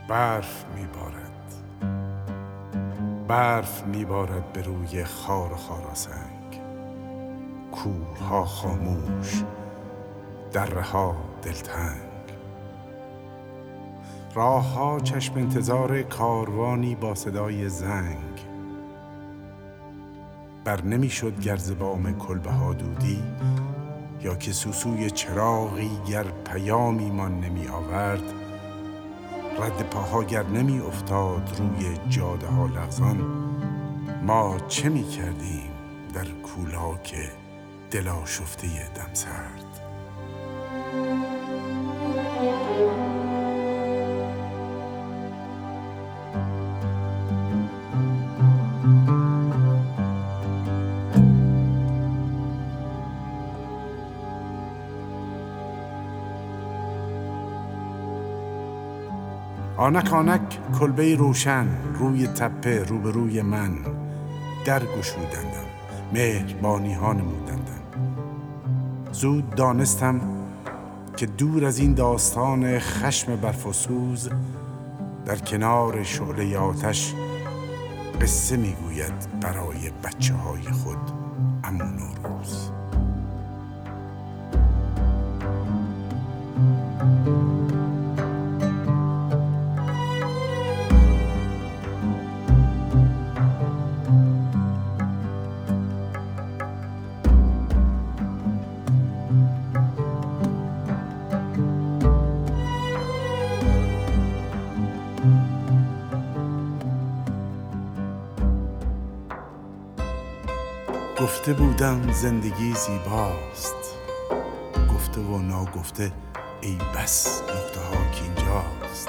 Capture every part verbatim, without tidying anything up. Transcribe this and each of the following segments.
برف میبارد، برف میبارد به روی خار و خاراسنگ. کوهها خاموش، دره ها دلتنگ. راه ها چشم انتظار کاروانی با صدای زنگ. بر نمی شد گر ز بام کلبه ها دودی، یا که سوسوی چراغی گر پیامی من نمی آورد. رد پاها گر نمی افتاد روی جاده ها لغزان. ما چه می کردیم در کولاک دل آشفته دم سرد؟ آنک آنک کلبه روشن روی تپه روبروی من در گشودندم، مهربانی ها نمودندم. زود دانستم که دور از این داستان خشم برف و سوز، در کنار شعله آتش قصه میگوید برای بچه های خود عمو نوروز. گفته بودم زندگی زیباست، گفته و ناگفته ای بس نکته ها که اینجاست.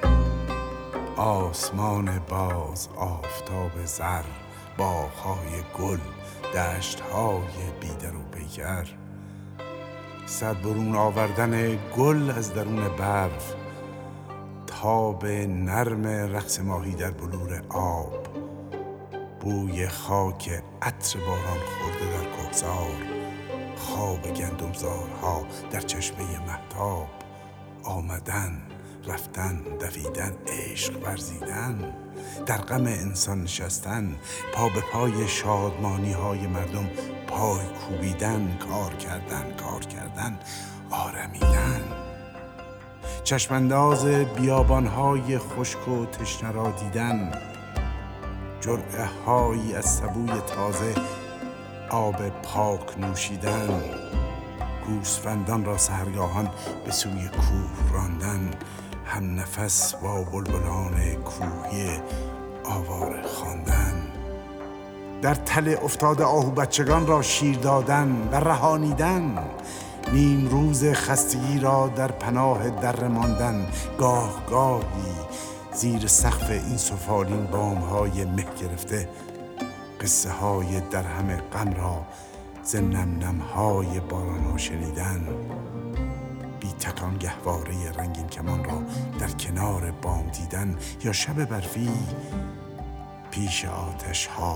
آسمان باز، آفتاب زر، باغ‌های گل، دشت‌های بیدر و پیکر. سر برون آوردن گل از درون برف، تاب نرم رقص ماهی در بلور آب، بوی خاک عطر باران خورده در کوهسار، خواب گندمزارها در چشمه مهتاب. آمدن، رفتن، دویدن، عشق ورزیدن، در غم انسان نشستن، پا به پای شادمانی های مردم پای کوبیدن، کار کردن، کار کردن، آرمیدن. چشمانداز بیابانهای خشک و تشنه را دیدن، جرعه هایی از سبوی تازه آب پاک نوشیدن، گوسفندان را سحرگاهان به سوی کوه راندن، هم نفس با بلبلان کوهی آواره خواندن، در تله افتاده آهو بچگان را شیر دادن و رهانیدن، نیم روز خستگی را در پناه دره ماندن، گاه گاهی زیر سقف این سفالین بام‌های مه گرفته قصه های در همه غم را ز نم نم‌های باران‌ها شنیدن، بی تکان گهواره رنگین کمان را در کنار بام دیدن، یا شب برفی پیش آتش ها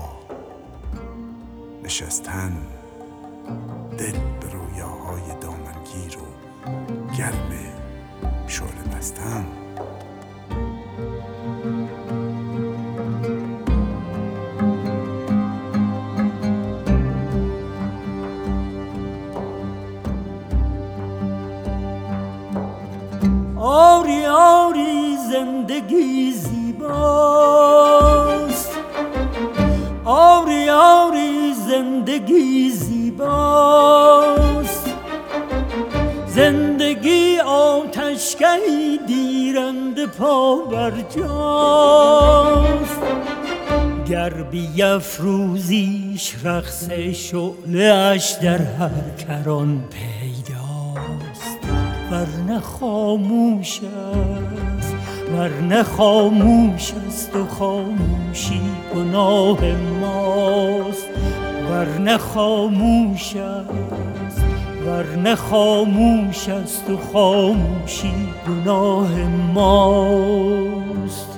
نشستن، دل به رویاهای دامنگیر و گرم شعله بستن. آری آری زندگی زیباست، آری آری زندگی زیباست، زندگی آتشگهی دیرنده پا بر جاست، گر بیفروزیش رقص شعله اش در هر کران پیداست، ورنه خاموش است، ورنه خاموش است و خاموشی گناه ماست، ورنه خاموش است، ورنه خاموش است و خاموشی گناه ماست.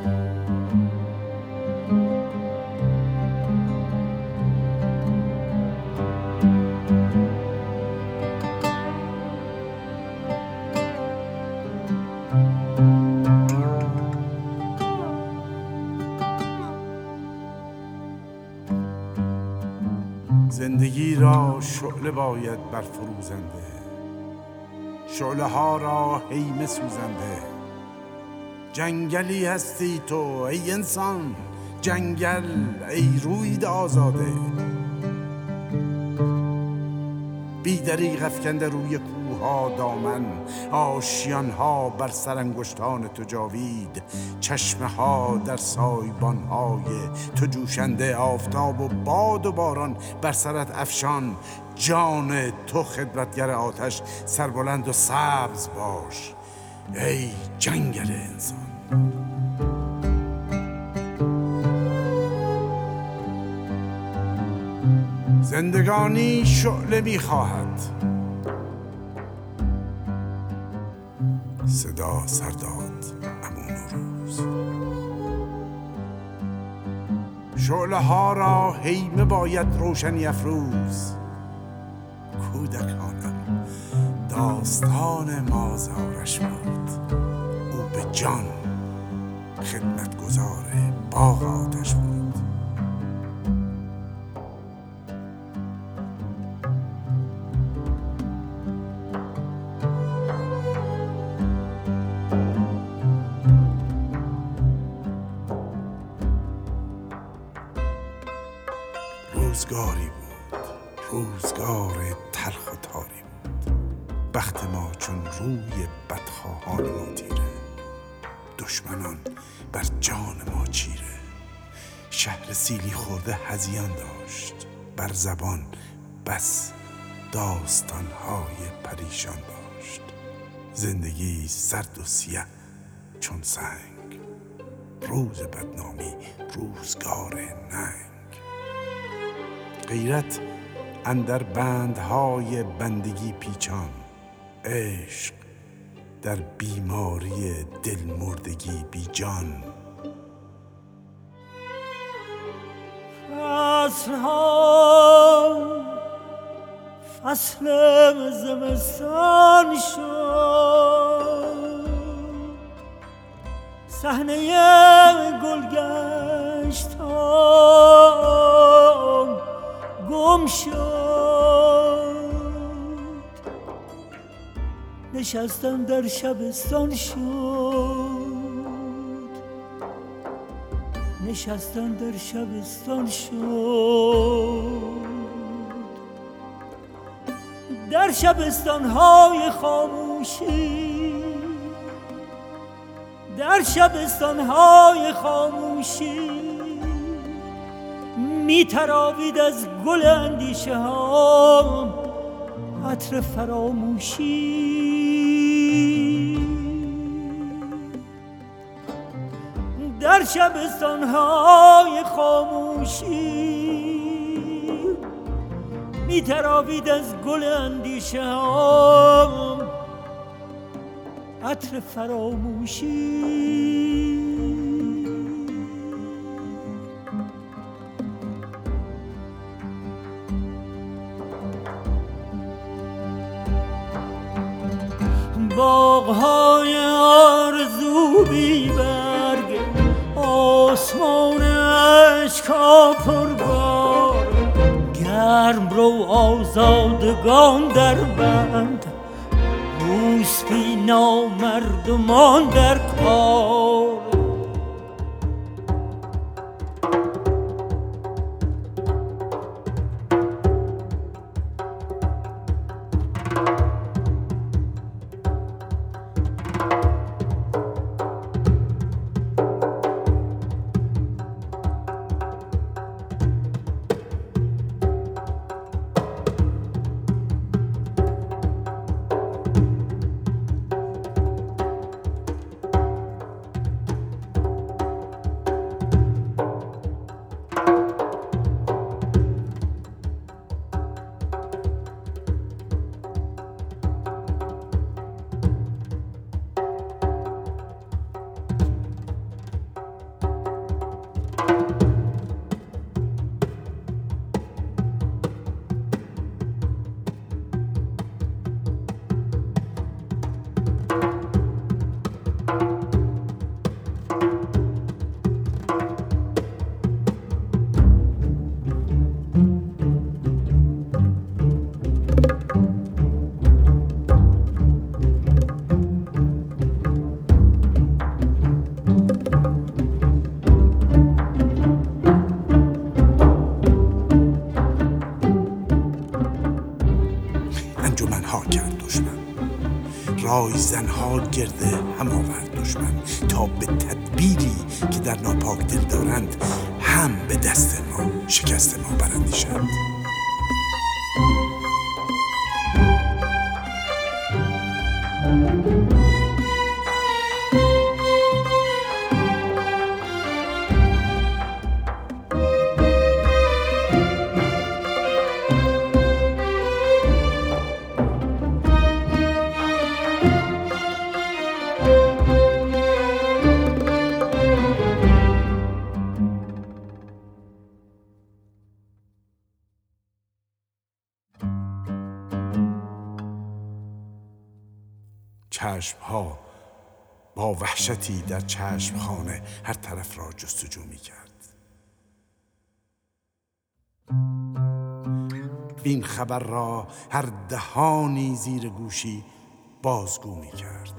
زندگی را شعله باید برفروزنده، شعله ها را هیمه سوزنده. جنگلی هستی تو ای انسان، جنگل ای روید آزاده. بی دریغ افکنده روی کوها دامن، آشیان ها بر سر انگشتان تو جاوید. چشمه ها در سایبان های تو جوشنده، آفتاب و باد و باران بر سرت افشان. جان تو خدمتگر آتش، سربلند و سبز باش ای جنگل انسان. زندگانی شعله می‌خواهد، صدا سرداد امون روز. شعله ها را هیمه باید روشنی افروز. کودکانم داستان مازارش بود، او به جان خدمتگزار باغ آتش بود. روزگاری بود، روزگار تلخ و تاری بود. بخت ما چون روی بدخواهان ما تیره، دشمنان بر جان ما چیره. شهر سیلی خورده هذیان داشت، بر زبان بس داستانهای پریشان داشت. زندگی سرد و سیه چون سنگ، روز بدنامی روزگار ننگ. غیرت اندر بندهای بندگی پیچان، عشق در بیماری دل مردگی بی جان. فصلها فصل زمستان شد، صحنه گلگشتان گم شد. نشستم در شبستان شد، نشستم در شبستان شد. در شبستان‌های خاموشی، در شبستان‌های خاموشی می تراوید از گل اندیشه ها عطر فراموشی. در شبستان‌های خاموشی می تراوید از گل اندیشه ها عطر فراموشی. باغ‌های آرزو بی برگ، آسمان اشکا پربار. گرم رو آزادگان در بند، روسپی نامردمان در کار. رایزنها گرده هم آورد دشمن، تا به تدبیری که در ناپاک دل دارند هم به دست ما شکست ما براندیشند. چشمها با وحشتی در چشمخانه هر طرف را جستجو می کرد. این خبر را هر دهانی زیر گوشی بازگو می کرد.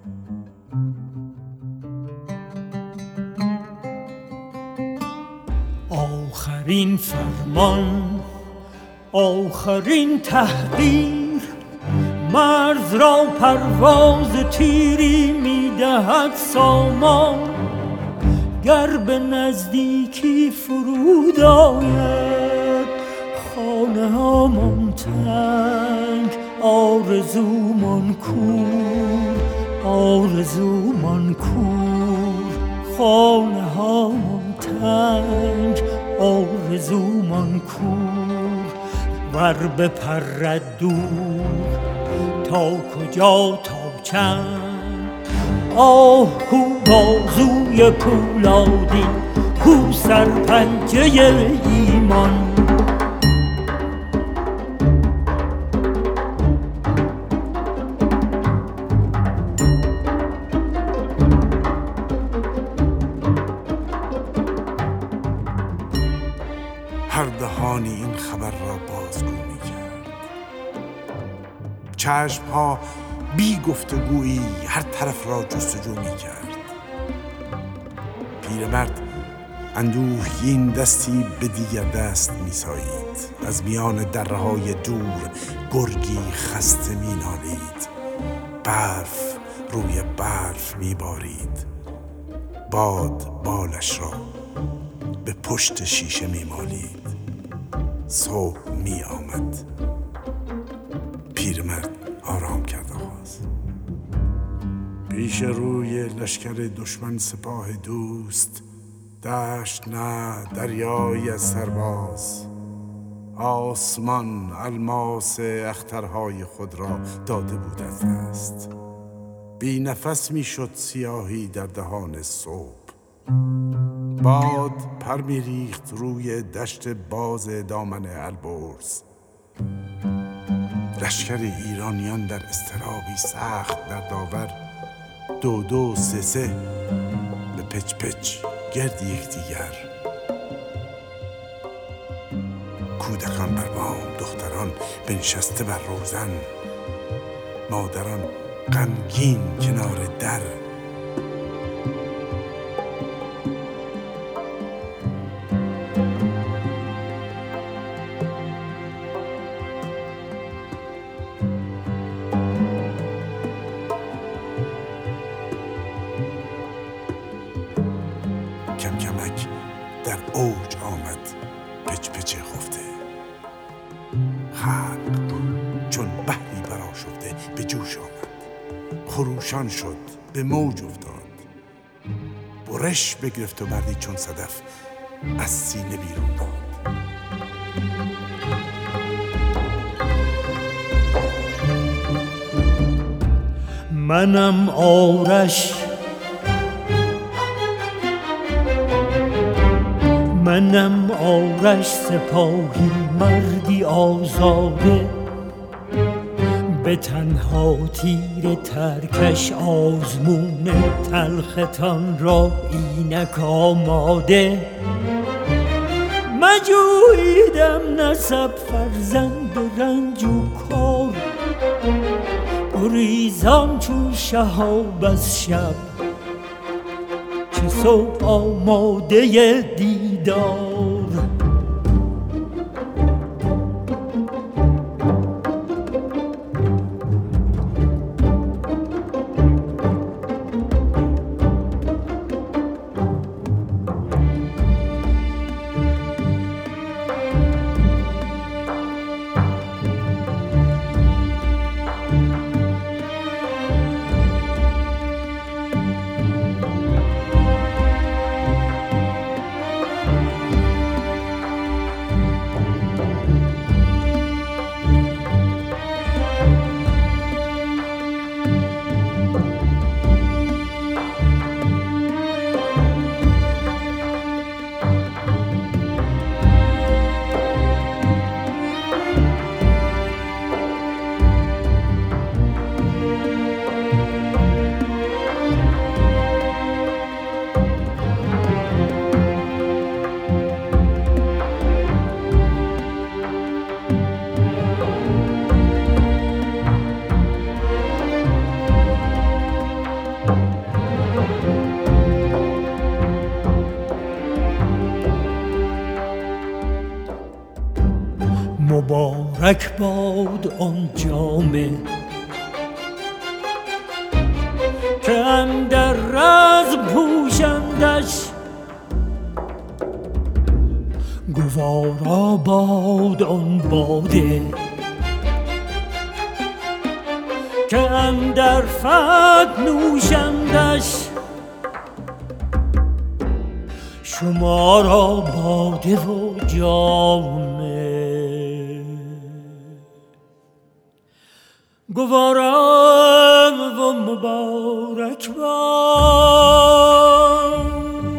آخرین فرمان، آخرین تحقیر، مرز را پرواز تیری می‌دهد سامان. گر به نزدیکی فرود آید خانه هامان تنگ، آرزومان کور، آرزومان کور، خانه هامان تنگ، آرزومان کور. ور بپرد دور تا کجا تا چند، آهو بازوی پولادی، کو سرپنجه ایمان. هر دهانی این خبر را بازگو می کرد. چشمها بی گفتگویی هر طرف را جستجو می کرد. پیرمرد اندوهگین دستی به دیگر دست می سایید. از میان درهای دور گرگی خسته می نالید. برف روی برف می بارید. باد بالش را به پشت شیشه می مالید. صبح می آمد. پیرمرد آرام کرد آغاز. پیش روی لشکر دشمن سپاه دوست، دشت نه دریایی از سرباز. آسمان الماس اخترهای خود را داده بود از دست. بی نفس می شد سیاهی در دهان صبح. باد پر می ریخت روی دشت باز دامن البرز. لشکر ایرانیان در اضطرابی سخت در داور، دو دو سه سه به پچ پچ گرد یکدیگر. کودکان بر بام، دختران بنشسته بر روزن، مادران غمگین کنار در. کم کمک در اوج آمد پچ پچ خفته. خلق چون بحری برآشفته به جوش آمد. خروشان شد، به موج افتاد. برش بگرفت و مردی چون صدف از سینه بیرون داد. منم آرش، منم آرش سپاهی، مردی آزاده. به تنها تیر ترکش آزمون تلختان را اینک آماده. مجویدم نسب فرزند رنج و کار، گریزم چون شهاب از شب، چه صبح آماده دیدار. مبارک باد آن جامه که اندر رزم پوشندش، گوارا باد آن باده که اندر فتح نوشندش. شما را باده و جامه گوارا و مبارک باد.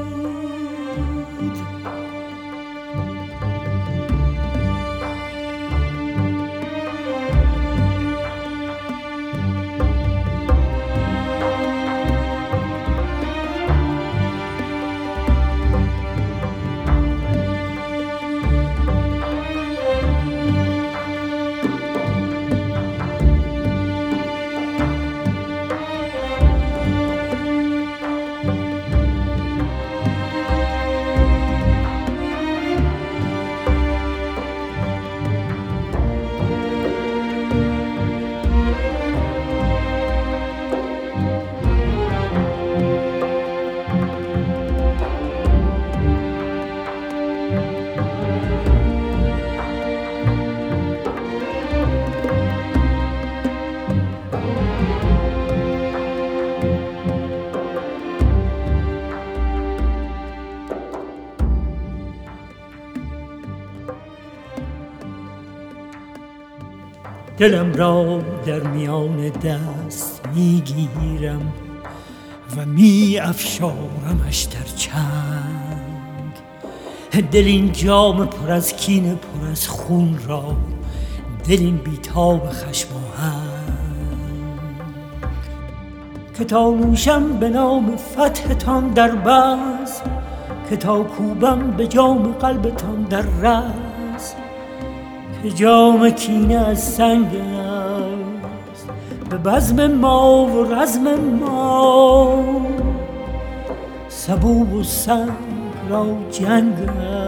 دلم را در میان دست میگیرم و می افشارمش در چنگ. دل این جام پر از کینه، پر از خون را، دل این بیتاب خشم و هنگ، که تا نوشم به نام فتحتان در بزم، که تا کوبم به جام قلبتان در رزم، که جام کینه از سنگ است به بزم ما و رزم ما، سبو و سنگ را جنگ است.